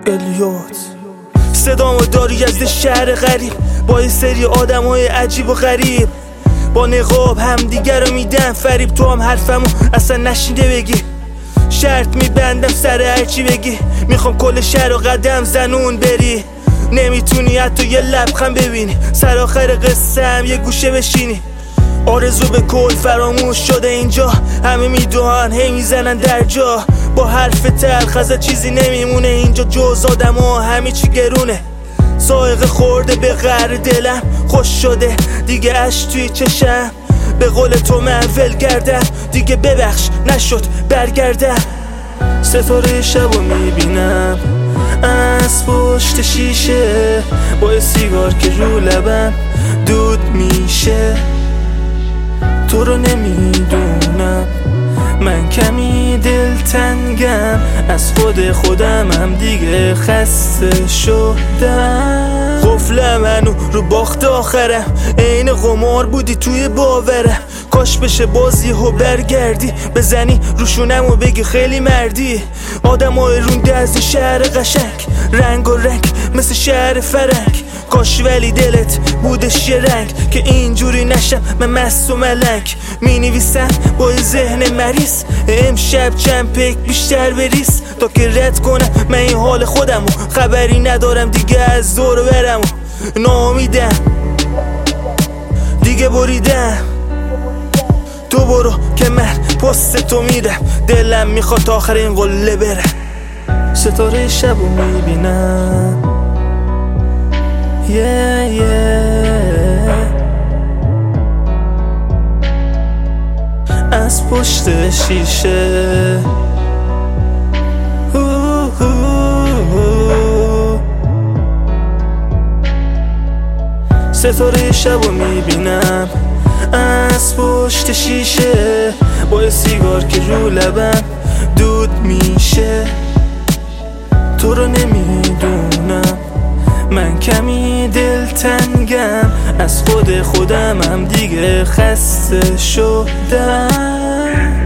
الیوت صدامو داری از شهر غریب با یه سری آدمای عجیب و غریب با نقاب هم دیگر رو میدن فریب تو هم حرفمو اصلا نشیده بگی شرط میبندم سر هرچی بگی میخوام کل شهر و قدم زنون بری نمیتونی حتی یه لبخند ببینی سر آخر قصه هم یه گوشه بشینی آرزو به کل فراموش شده اینجا همه میدوهن هی میزنن در جا با حرف تلخ ازت چیزی نمیمونه اینجا جز آدم و همه چی گرونه سائقه خورده به قعر دلم خوش شده دیگه اش توی چشم به قول تو محول گردم دیگه ببخش نشد برگردم ستاره شبو میبینم از پشت شیشه با یه سیگار که رو لبم دود میشه تو رو نمیدونم من کمی دلتنگم از خودم هم دیگه خسته شدم قفل منو رو باخت آخرم عین قمار بودی توی باورم کاش بشه بازی و برگردی بزنی روشونم و بگی خیلی مردی آدم های رونده از شهر قشنگ رنگ و رنگ مثل شهر فرنگ کاش ولی دلت بودش یه رنگ که اینجوری نشم من مست و ملنگ می نویسم با یه ذهن مریض امشب چند پیک بیشتر بریز تا که رد کنم من این حال خودمو خبری ندارم دیگه از دور برم و ناامیدم دیگه بریدم تو برو که من پست تو میرم دلم میخواد تا آخر این قله برم ستاره شبو میبینم از پشت شیشه ستاره شبو میبینم از پشت شیشه با یه سیگار که رو لبم دود میشه تو رو نمیدونم من کمی دلتنگم از خودم هم دیگه خسته شدم